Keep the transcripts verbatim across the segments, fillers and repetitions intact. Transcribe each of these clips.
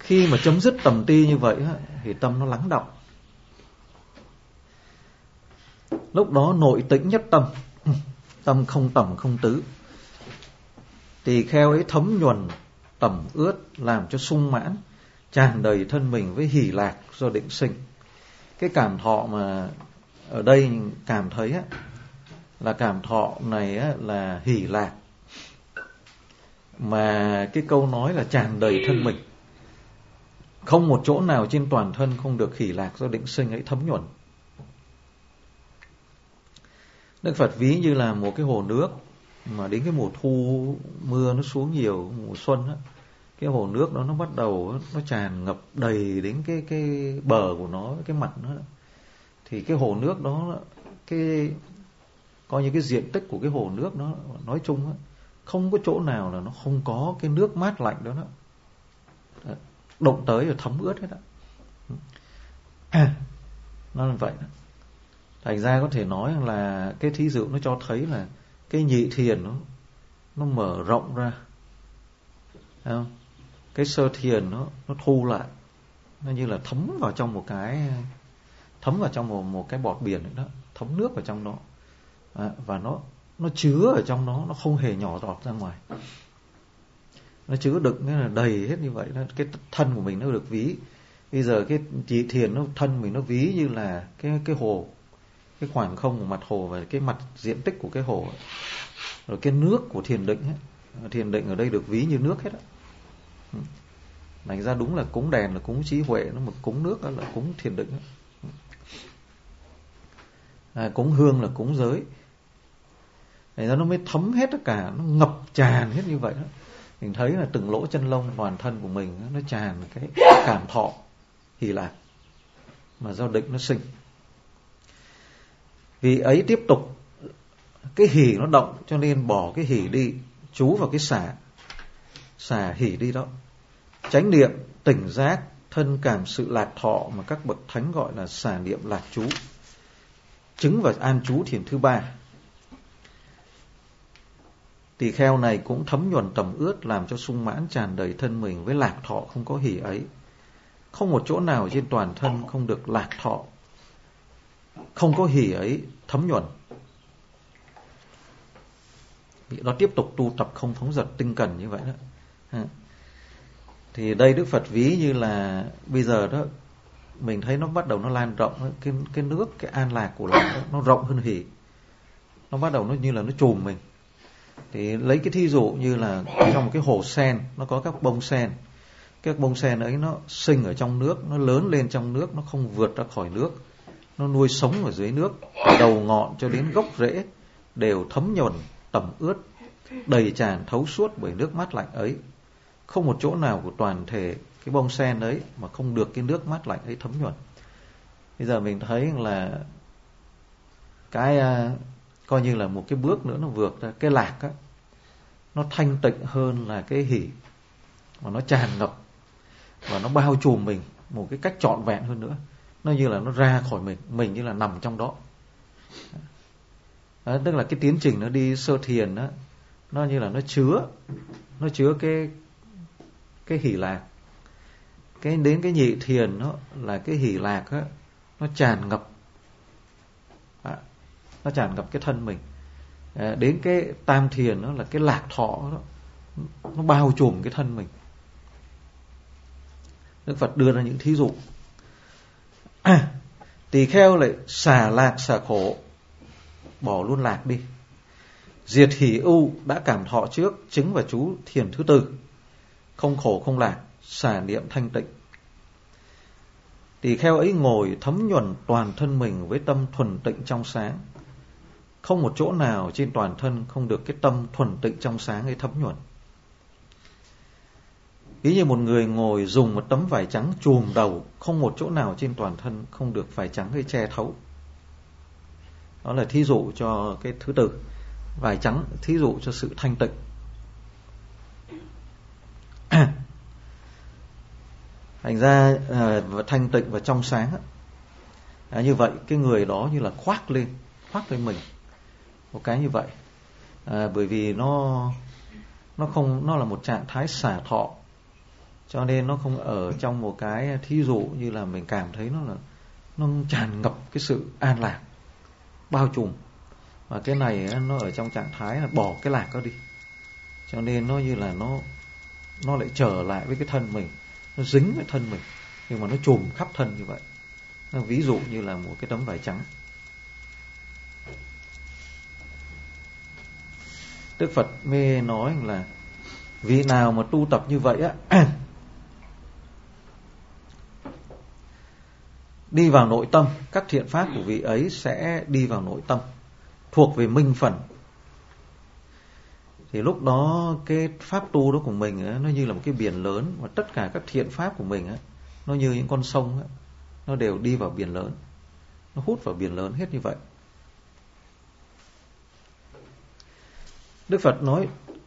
Khi mà chấm dứt tầm ti như vậy thì tâm nó lắng đọng. Lúc đó nội tĩnh nhất tâm, tâm không tầm không tứ. Tỳ kheo ấy thấm nhuần tẩm ướt, làm cho sung mãn, tràn đầy thân mình với hỷ lạc do định sinh. Cái cảm thọ mà ở đây cảm thấy á, là cảm thọ này á, là hỷ lạc. Mà cái câu nói là tràn đầy thân mình, không một chỗ nào trên toàn thân không được hỷ lạc do định sinh ấy thấm nhuần. Đức Phật ví như là một cái hồ nước mà đến cái mùa thu mưa nó xuống nhiều, mùa xuân á, cái hồ nước đó nó bắt đầu nó tràn ngập đầy đến cái cái bờ của nó, cái mặt nó. Thì cái hồ nước đó, cái coi như cái diện tích của cái hồ nước đó, nói chung á, không có chỗ nào là nó không có cái nước mát lạnh đó, đó. Động tới rồi thấm ướt hết đó. Nó là vậy đó. Thành ra có thể nói là cái thí dụ nó cho thấy là cái nhị thiền nó nó mở rộng ra, thấy không? Cái sơ thiền nó nó thu lại, nó như là thấm vào trong một cái thấm vào trong một, một cái bọt biển đó, thấm nước vào trong đó, à, và nó nó chứa ở trong đó, nó không hề nhỏ giọt ra ngoài, nó chứa đựng nghĩa là đầy hết như vậy đó. Cái thân của mình nó được ví bây giờ cái nhị thiền nó thân mình nó ví như là cái cái hồ, cái khoảng không của mặt hồ và cái mặt diện tích của cái hồ ấy. Rồi cái nước của thiền định ấy. Thiền định ở đây được ví như nước hết á. Thành ra đúng là cúng đèn là cúng trí huệ, nó một cúng nước đó là cúng thiền định. À, cúng hương là cúng giới. Thành ra nó mới thấm hết tất cả, nó ngập tràn hết như vậy đó. Mình thấy là từng lỗ chân lông toàn thân của mình nó tràn cái cảm thọ hỷ lạc mà do định nó sinh. Vì ấy tiếp tục cái hỷ nó động, cho nên bỏ cái hỷ đi, chú vào cái xả, xả hỷ đi đó. Chánh niệm tỉnh giác thân cảm sự lạc thọ mà các bậc thánh gọi là xả niệm lạc chú, chứng vào an chú thiền thứ ba. Tỳ kheo này cũng thấm nhuần tẩm ướt, làm cho sung mãn tràn đầy thân mình với lạc thọ không có hỷ ấy. Không một chỗ nào trên toàn thân không được lạc thọ, không có hỷ ấy thấm nhuần. Nó tiếp tục tu tập không phóng dật tinh cần như vậy đó. Thì đây Đức Phật ví như là bây giờ đó mình thấy nó bắt đầu nó lan rộng, cái cái nước, cái an lạc của lạc đó, nó rộng hơn hỷ. Nó bắt đầu nó như là nó trùm mình. Thì lấy cái thí dụ như là trong một cái hồ sen, nó có các bông sen. Các bông sen ấy nó sinh ở trong nước, nó lớn lên trong nước, nó không vượt ra khỏi nước, nó nuôi sống ở dưới nước, đầu ngọn cho đến gốc rễ đều thấm nhuần tẩm ướt, đầy tràn thấu suốt bởi nước mát lạnh ấy. Không một chỗ nào của toàn thể cái bông sen ấy mà không được cái nước mát lạnh ấy thấm nhuần. Bây giờ mình thấy là cái uh, coi như là một cái bước nữa nó vượt ra. Cái lạc á, nó thanh tịnh hơn là cái hỷ, mà nó tràn ngập và nó bao trùm mình một cái cách trọn vẹn hơn nữa. Nó như là nó ra khỏi mình, mình như là nằm trong đó. Đó, tức là cái tiến trình nó đi sơ thiền đó, nó như là nó chứa nó chứa cái cái hỷ lạc. Cái đến cái nhị thiền nó là cái hỷ lạc á, nó tràn ngập à, nó tràn ngập cái thân mình. À, đến cái tam thiền nó là cái lạc thọ đó, nó bao trùm cái thân mình. Đức Phật đưa ra những thí dụ. À, tỳ kheo lại xả lạc xả khổ, bỏ luôn lạc đi, diệt hỷ ưu đã cảm thọ trước, chứng và chú thiền thứ tư, không khổ không lạc, xả niệm thanh tịnh. Tỳ kheo ấy ngồi thấm nhuần toàn thân mình với tâm thuần tịnh trong sáng. Không một chỗ nào trên toàn thân không được cái tâm thuần tịnh trong sáng ấy thấm nhuần. Ví như một người ngồi dùng một tấm vải trắng trùm đầu, không một chỗ nào trên toàn thân không được vải trắng ấy che thấu. Đó là thí dụ cho cái thứ tư. Vải trắng thí dụ cho sự thanh tịnh. Thành ra à, thanh tịnh và trong sáng à, như vậy cái người đó như là khoác lên khoác lên mình một cái như vậy. À, bởi vì nó nó không nó là một trạng thái xả thọ, Cho nên nó không ở trong một cái thí dụ như là mình cảm thấy nó là nó tràn ngập cái sự an lạc, bao trùm. Và cái này nó ở trong trạng thái là bỏ cái lạc đó đi. Cho nên nó như là nó nó lại trở lại với cái thân mình, nó dính với thân mình, nhưng mà nó trùm khắp thân như vậy. Nó ví dụ như là một cái tấm vải trắng. Đức Phật mê nói là vị nào mà tu tập như vậy á, đi vào nội tâm, các thiện pháp của vị ấy sẽ đi vào nội tâm, thuộc về minh phần. Thì lúc đó cái pháp tu đó của mình á, nó như là một cái biển lớn, và tất cả các thiện pháp của mình á, nó như những con sông á, nó đều đi vào biển lớn, nó hút vào biển lớn hết như vậy. Đức Phật nói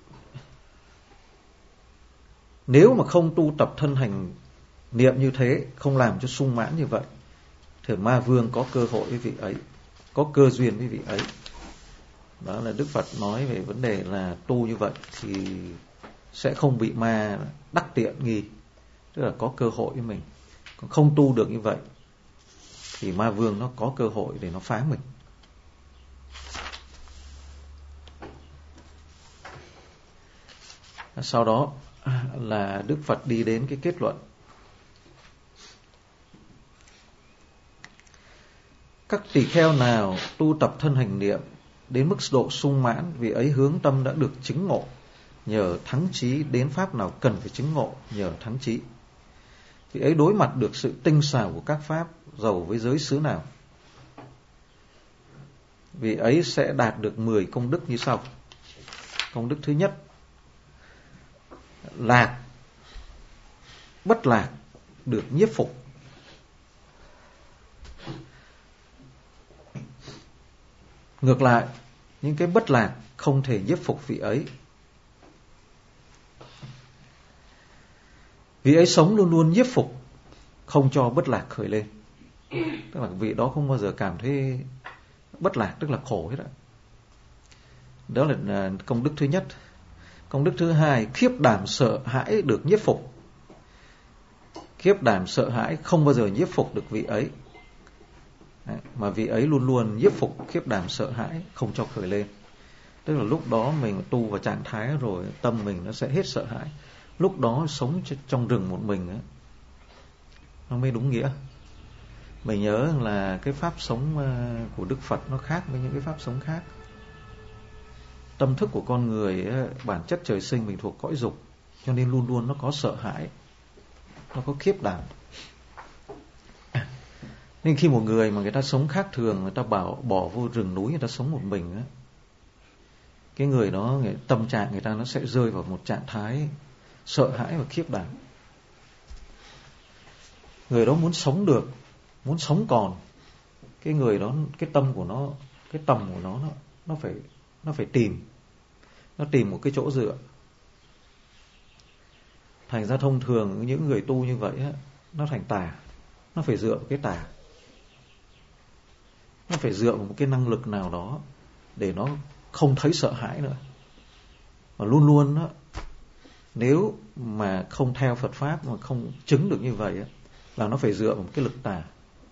nếu mà không tu tập thân hành niệm như thế, không làm cho sung mãn như vậy, thì ma vương có cơ hội với vị ấy, có cơ duyên với vị ấy. Đó là Đức Phật nói về vấn đề là tu như vậy thì sẽ không bị ma đắc tiện nghi, tức là có cơ hội với mình. Còn không tu được như vậy thì ma vương nó có cơ hội để nó phá mình. Sau đó là Đức Phật đi đến cái kết luận. Các tỳ kheo nào tu tập thân hành niệm đến mức độ sung mãn, vì ấy hướng tâm đã được chứng ngộ, nhờ thắng trí đến pháp nào cần phải chứng ngộ, nhờ thắng trí. Vì ấy đối mặt được sự tinh xảo của các pháp, dầu với giới xứ nào. Vì ấy sẽ đạt được mười công đức như sau. Công đức thứ nhất, lạc, bất lạc được nhiếp phục. Ngược lại, những cái bất lạc không thể nhiếp phục vị ấy. Vị ấy sống luôn luôn nhiếp phục, không cho bất lạc khởi lên. Tức là vị đó không bao giờ cảm thấy bất lạc, tức là khổ hết ạ. Đó là công đức thứ nhất. Công đức thứ hai, khiếp đảm sợ hãi được nhiếp phục. Khiếp đảm sợ hãi không bao giờ nhiếp phục được vị ấy. Đấy, mà vị ấy luôn luôn nhiếp phục khiếp đảm sợ hãi, không cho khởi lên. Tức là lúc đó mình tu vào trạng thái rồi, tâm mình nó sẽ hết sợ hãi. Lúc đó sống trong rừng một mình ấy, nó mới đúng nghĩa. Mình nhớ là cái pháp sống của Đức Phật nó khác với những cái pháp sống khác. Tâm thức của con người ấy, bản chất trời sinh mình thuộc cõi dục, cho nên luôn luôn nó có sợ hãi, nó có khiếp đảm. Nên khi một người mà người ta sống khác thường, người ta bảo bỏ vô rừng núi, người ta sống một mình ấy, cái người đó, người, tâm trạng người ta nó sẽ rơi vào một trạng thái sợ hãi và khiếp đảm. Người đó muốn sống được, muốn sống còn, cái người đó, cái tâm của nó, cái tầm của nó, nó, nó phải, nó phải tìm, nó tìm một cái chỗ dựa. Thành ra thông thường những người tu như vậy á, nó thành tà, nó phải dựa vào cái tà, nó phải dựa vào một cái năng lực nào đó để nó không thấy sợ hãi nữa. Và luôn luôn đó, nếu mà không theo Phật Pháp mà không chứng được như vậy á, là nó phải dựa vào một cái lực tà.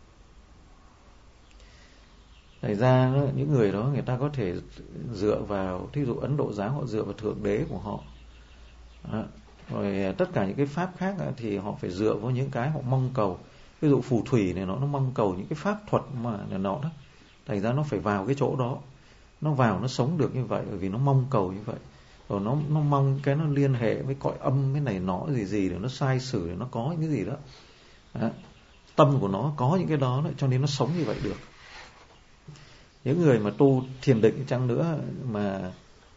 Thành ra đó, những người đó người ta có thể dựa vào, thí dụ Ấn Độ giáo họ dựa vào Thượng Đế của họ. Đó. Rồi tất cả những cái pháp khác thì họ phải dựa vào những cái họ mong cầu. Ví dụ phù thủy này nó, nó mong cầu những cái pháp thuật mà nó đó. Thành ra nó phải vào cái chỗ đó, nó vào nó sống được như vậy, bởi vì nó mong cầu như vậy. Rồi nó nó mong cái nó liên hệ với cõi âm, cái này nó gì gì để nó sai sử, để nó có những cái gì đó. Đó. Tâm của nó có những cái đó, cho nên nó sống như vậy được. Những người mà tu thiền định chăng nữa mà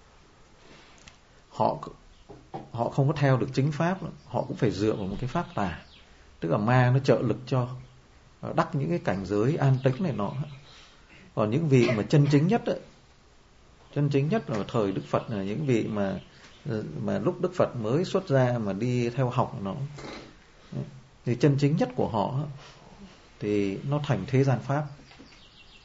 họ họ không có theo được chính pháp, họ cũng phải dựa vào một cái pháp tà, tức là ma nó trợ lực cho đắc những cái cảnh giới an tĩnh này nọ. Còn những vị mà chân chính nhất ấy, chân chính nhất là thời Đức Phật, là những vị mà mà lúc Đức Phật mới xuất ra mà đi theo học nó, thì chân chính nhất của họ thì nó thành thế gian pháp,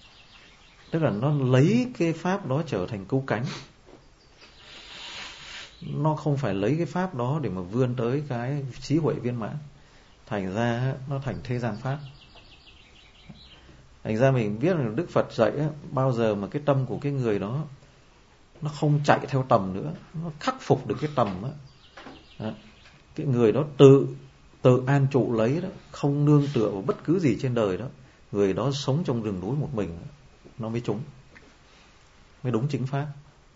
tức là nó lấy cái pháp đó trở thành cứu cánh. nó không phải lấy cái pháp đó để mà vươn tới cái trí huệ viên mãn, thành ra nó thành thế gian pháp. Thành ra mình biết là Đức Phật dạy bao giờ mà cái tâm của cái người đó nó không chạy theo tầm nữa, nó khắc phục được cái tầm đó, cái người đó tự tự an trụ lấy đó, không nương tựa vào bất cứ gì trên đời đó, người đó sống trong rừng núi một mình, nó mới trúng, mới đúng chính pháp.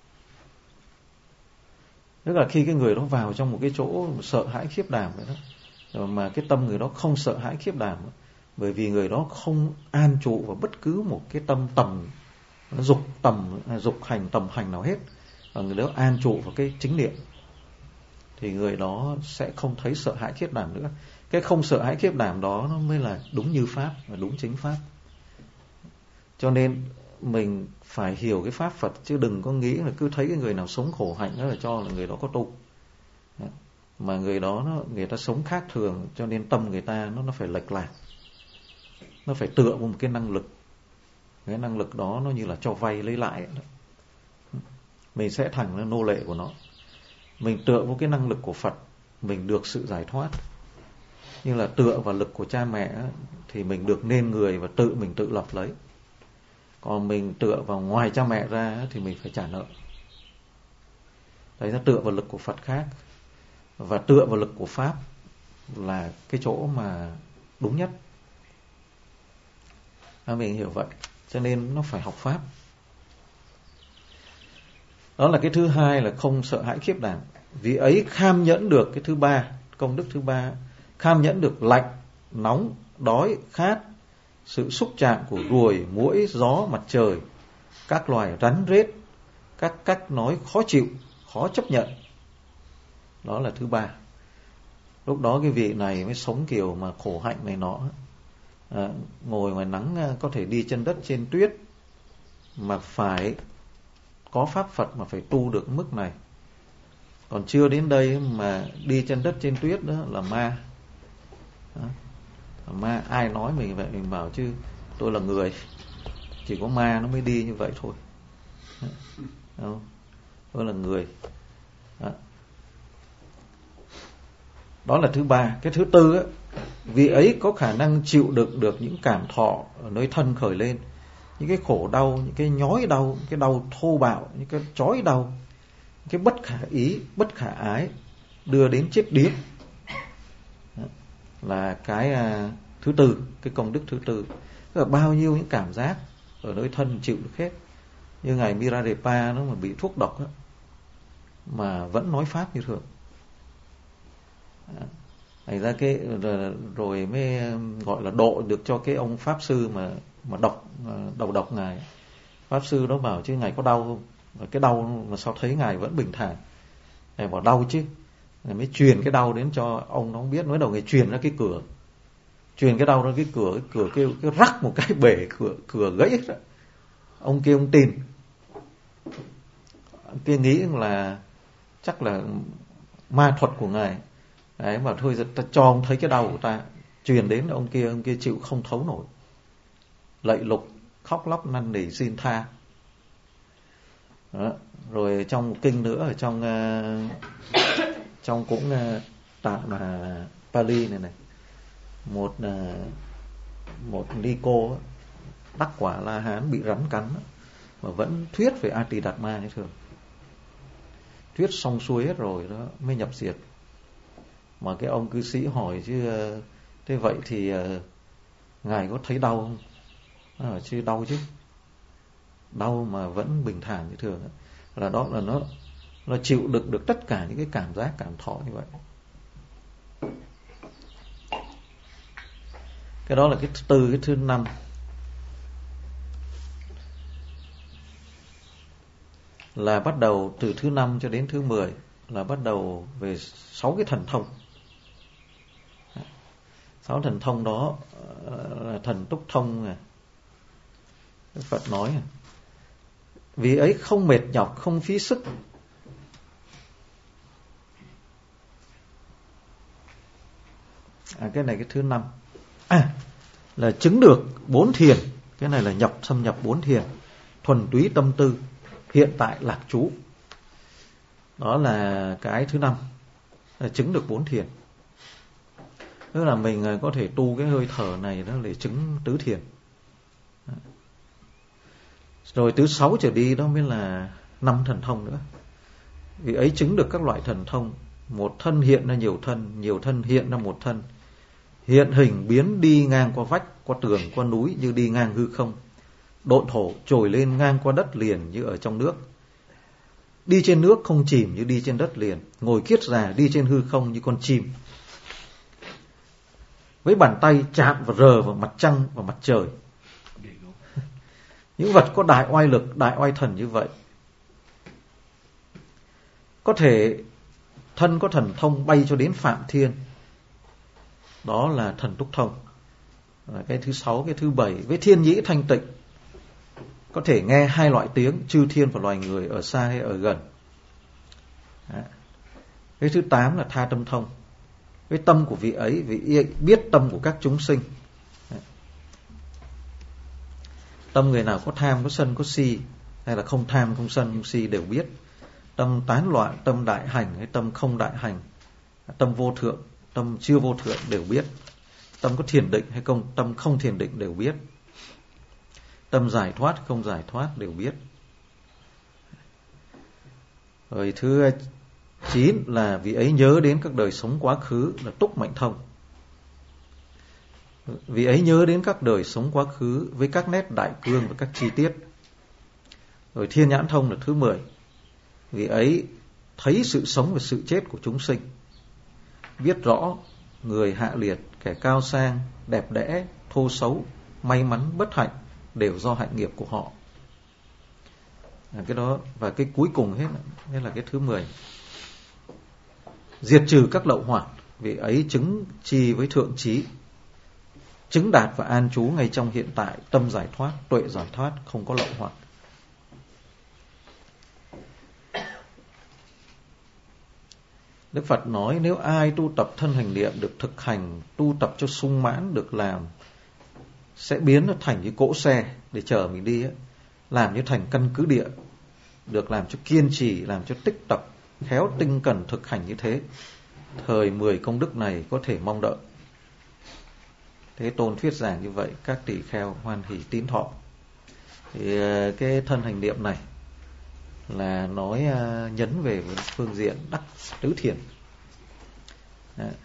Tức là khi cái người đó vào trong một cái chỗ sợ hãi khiếp đảm vậy đó, mà cái tâm người đó không sợ hãi khiếp đảm, bởi vì người đó không an trụ vào bất cứ một cái tâm tầm dục tầm dục hành tầm hành nào hết, và người đó an trụ vào cái chính niệm, thì người đó sẽ không thấy sợ hãi khiếp đảm nữa. Cái không sợ hãi khiếp đảm đó nó mới là đúng như pháp và đúng chính pháp. Cho nên mình phải hiểu cái pháp Phật, chứ đừng có nghĩ là cứ thấy cái người nào sống khổ hạnh đó là cho là người đó có tu, mà người đó nó, người ta sống khác thường, cho nên tâm người ta nó nó phải lệch lạc, nó phải tựa vào một cái năng lực. Cái năng lực đó nó như là cho vay lấy lãi đó. Mình sẽ thành là nô lệ của nó. Mình tựa vào cái năng lực của Phật, mình được sự giải thoát. Nhưng là tựa vào lực của cha mẹ thì mình được nên người và tự mình tự lập lấy. Còn mình tựa vào ngoài cha mẹ ra thì mình phải trả nợ. Đấy là tựa vào lực của Phật khác, và tựa vào lực của Pháp là cái chỗ mà đúng nhất. À, mình hiểu vậy. Cho nên nó phải học Pháp. Đó là cái thứ hai, là không sợ hãi khiếp đảm. Vì ấy kham nhẫn được cái thứ ba, công đức thứ ba, kham nhẫn được lạnh, nóng, đói, khát, sự xúc chạm của ruồi, muỗi, gió, mặt trời, các loài rắn rết, các cách nói khó chịu, khó chấp nhận. Đó là thứ ba. Lúc đó cái vị này mới sống kiểu mà khổ hạnh này nọ. À, ngồi ngoài nắng có thể đi chân đất trên tuyết, mà phải có pháp Phật mà phải tu được mức này. Còn chưa đến đây mà đi chân đất trên tuyết đó là ma. Đó. Ma ai nói mình vậy, mình bảo chứ tôi là người, chỉ có ma nó mới đi như vậy thôi. Đó. Tôi là người. Đó. Đó là thứ ba. Cái thứ tư á, vì ấy có khả năng chịu đựng được những cảm thọ ở nơi thân khởi lên, những cái khổ đau, những cái nhói đau, những cái đau thô bạo, những cái chói đau, những cái bất khả ý, bất khả ái, đưa đến chết điếc. Đó. Là cái à, thứ tư, cái công đức thứ tư. Tức là bao nhiêu những cảm giác ở nơi thân chịu được hết. Như ngài Milarepa nó mà bị thuốc độc đó, mà vẫn nói pháp như thường. Thành ra cái rồi mới gọi là độ được cho cái ông pháp sư mà mà độc đầu độc ngài. Pháp sư đó bảo chứ ngài có đau không? Và cái đau mà sao thấy ngài vẫn bình thản. Ngài bảo đau chứ. Ngài mới truyền cái đau đến cho ông, nó không biết. Nói đầu ngài truyền ra cái cửa, truyền cái đau ra cái cửa, cái cửa kêu cái rắc một cái bể cửa cửa gãy hết. Ông kia ông tin, ông kia nghĩ là chắc là ma thuật của ngài. Đấy, mà thôi ta cho ông thấy cái đau của ta, truyền đến ông kia, ông kia chịu không thấu nổi, lạy lục, khóc lóc năn nỉ xin tha. Đó. Rồi trong một kinh nữa ở trong uh, trong cũng uh, tạng mà Pali này này, một uh, một ni cô đắc quả La Hán bị rắn cắn mà vẫn thuyết về A Tỳ Đạt Ma như thường. Thuyết xong xuôi hết rồi đó mới nhập diệt. Mà cái ông cư sĩ hỏi chứ thế vậy thì uh, ngài có thấy đau không? À, chứ đau chứ, đau mà vẫn bình thản như thường. Là đó là nó nó chịu đựng được tất cả những cái cảm giác cảm thọ như vậy. Cái đó là cái thứ tư. Cái thứ năm là bắt đầu từ thứ năm cho đến thứ mười là bắt đầu về sáu cái thần thông. Sáu thần thông đó là thần túc thông này. Phật nói vì ấy không mệt nhọc, không phí sức. À, cái này cái thứ năm. À, là chứng được bốn thiền. Cái này là nhập xâm nhập bốn thiền. Thuần túy tâm tư, hiện tại lạc trú. Đó là cái thứ năm, là chứng được bốn thiền. Tức là mình có thể tu cái hơi thở này đó để chứng tứ thiền. Rồi thứ sáu trở đi đó mới là năm thần thông nữa. Vì ấy chứng được các loại thần thông. Một thân hiện ra nhiều thân, nhiều thân hiện ra một thân. Hiện hình biến đi ngang qua vách, qua tường, qua núi như đi ngang hư không. Độn thổ trồi lên ngang qua đất liền như ở trong nước. Đi trên nước không chìm như đi trên đất liền. Ngồi kiết già đi trên hư không như con chim. Với bàn tay chạm và rờ vào mặt trăng và mặt trời. Những vật có đại oai lực, đại oai thần như vậy. Có thể thân có thần thông bay cho đến Phạm Thiên. Đó là thần túc thông. Cái thứ sáu, cái thứ bảy. Với thiên nhĩ thanh tịnh. Có thể nghe hai loại tiếng, chư thiên và loài người ở xa hay ở gần. Cái thứ tám là tha tâm thông. Với tâm của vị ấy, vị biết tâm của các chúng sinh. Tâm người nào có tham, có sân, có si, hay là không tham, không sân, không si đều biết. Tâm tán loạn, tâm đại hành hay tâm không đại hành, tâm vô thượng, tâm chưa vô thượng đều biết. Tâm có thiền định hay không, tâm không thiền định đều biết. Tâm giải thoát, không giải thoát đều biết. Rồi thứ chín là vị ấy nhớ đến các đời sống quá khứ, là túc mệnh thông. Vị ấy nhớ đến các đời sống quá khứ với các nét đại cương và các chi tiết. Rồi thiên nhãn thông là thứ mười. Vị ấy thấy sự sống và sự chết của chúng sinh. Biết rõ người hạ liệt, kẻ cao sang, đẹp đẽ, thô xấu, may mắn, bất hạnh đều do hạnh nghiệp của họ. À, cái đó và cái cuối cùng hết đây là cái thứ mười. Diệt trừ các lậu hoặc. Vị ấy chứng chi với thượng trí, chứng đạt và an trú ngay trong hiện tại, tâm giải thoát, tuệ giải thoát, không có lậu hoặc. Đức Phật nói nếu ai tu tập thân hành niệm được thực hành, tu tập cho sung mãn được làm, sẽ biến nó thành cái cỗ xe để chở mình đi ấy, làm như thành căn cứ địa, được làm cho kiên trì, làm cho tích tập, khéo tinh cần thực hành như thế. Thời mười công đức này có thể mong đợi. Thế Tôn thuyết giảng như vậy, các tỳ kheo hoan hỷ tín thọ. Thì cái thân hành niệm này là nói nhấn về phương diện đắc tứ thiền.